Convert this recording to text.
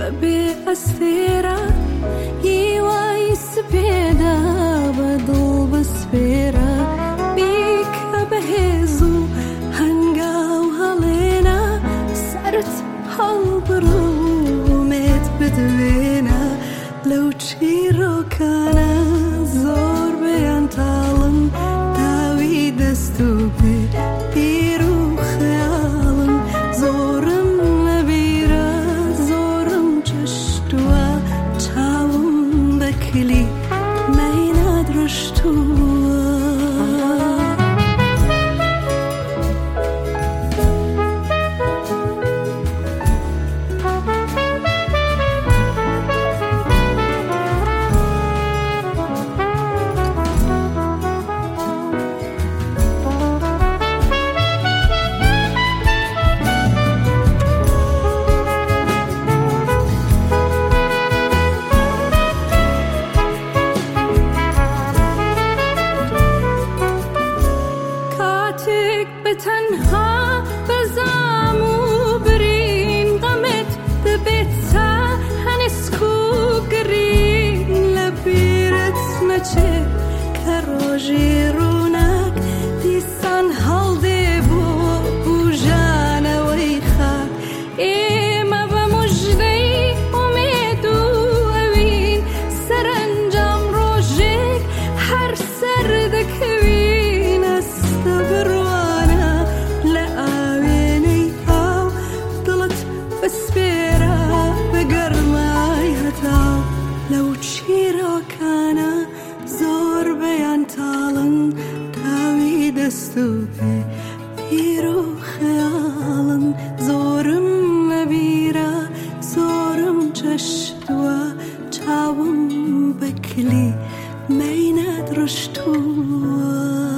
بأستيرة يواي سبيدا بدل بسبيرة بيك بهزو هنقاو هلينا سرت هالبرو ميت بدوينا لو تشيرو كان زور بيان تالن داوي دستو بيرو خيالن زورم نبيرا زورم جشتوا تاوم بكلي مينا درشتوا تنها بزامو برين غمت ببيتها هنسكو قرين لبيرت نچه كروجي رونك ديسان هالدي بو جانا ويخاك إيما بمجدي وميدو أوين سرنجام روجيك هر سردك وين استبرو بسبيرة بقرماي هتا لو تشيرو كان زور بيان تالن داوي دستو بيرو خيالن زورم نبيرا زورم جشتوا تاوم بكلي مينا درشتوا